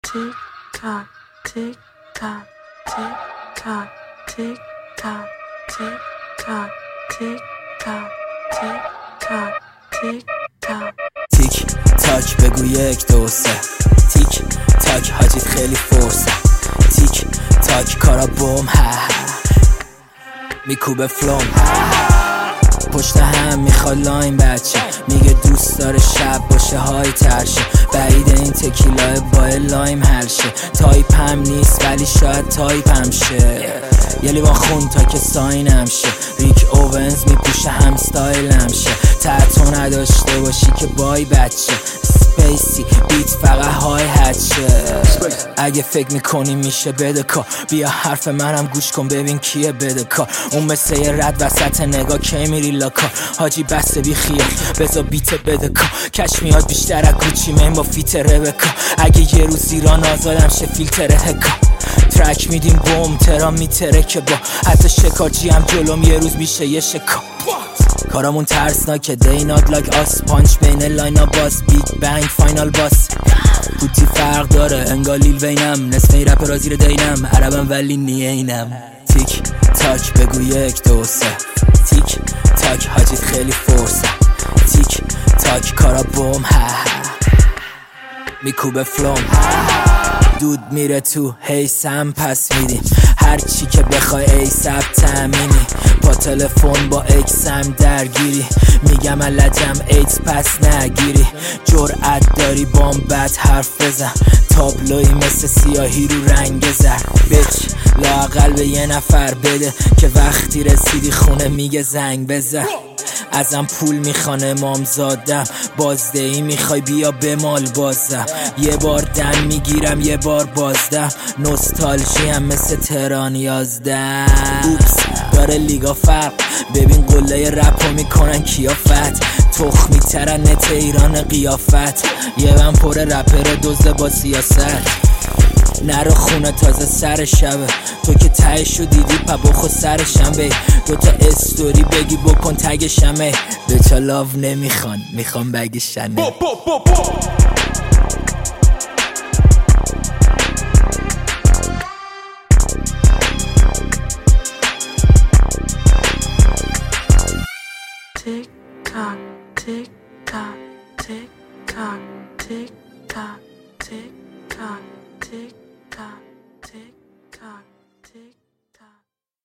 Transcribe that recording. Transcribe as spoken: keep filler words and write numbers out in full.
tick tock, tick tock, tick tock, tick tock, tick tock, tick tock, tick tock, tick tock. تیک تاک بگو یک دو سه، تیک تاک حاجیت خیلی فرصه، تیک تاک کارا بوم ها ها میکوبه فلوم پشت هم میخواد لاین بچه، میگه دوست داره شب باشه های ترشه، بعید این تکیلای با لایم هرشه، تایپ هم نیست ولی شاید تایپ هم شه، یه لیوان خون تا که ساینم شه، ریک اوونز میپوشه هم ستایلم شه، تحتو نداشته باشی که بای بچه، سپیسی بیت فقط های هچه، اگه فکر میکنی میشه بده کار، بیا حرف منم گوش کن ببین کیه بده کار، اون مثل یه رد وسط نگاه که میری لاکار، حاجی بسته بی خیال بزا بیت بده کار، کش میاد بیشتر از گوچی من با فیت ربکا، اگه یه روز ایران آزادم شه فیلتر هکا، ترک میدیم بوم ترا میتره که با حتی شکارچی هم جلوم یه روز میشه یه شکا، کارامون ترسناکه دی نات لاک آس، پانچ بین لاینا باس، بیگ بنگ فاینال باس، بوتی فرق داره انگار لیل وینم، نصف این رپ را زیر دینم، عربم ولی نیه اینم، تیک تاک بگو یک دو سه، تیک تاک حاجیت خیلی فرصه، تیک تاک کارا بوم ها ها میکوبه فلوم، دود میره تو حیثم پس میدیم، هر چی که بخوای ای سب تامینی، با تلفن با اکسم درگیری، میگم لجم ایدز پس نگیری، جرأت داری بام بد حرف بزن، تابلوی مثل سیاهی رو رنگ زر، بیچ لااقل به یه نفر بده که وقتی رسیدی خونه میگه زنگ بزن، ازم پول میخوان امام زادم، بازدهی میخوای بیا به مال بازم، یه بار دم میگیرم یه بار بازدم، نوستالژی هم مثل تهران یازدم، اوپس داره لیگا فرق، ببین قله رپو میکنن کیافت، تخمی ترنت ایران قیافت، یه من پر رپر دزده با سیاست، نرو خونه تازه سر شبه، تو که تهشو دیدی پا بخو سرشم بی، دوتا استوری بگی بکن تگشمه، دوتا لاو نمیخوان میخوان بگشنه. Tick tock, tick tock, tick tock, tick tock, tick tock, tick tock, tick tock.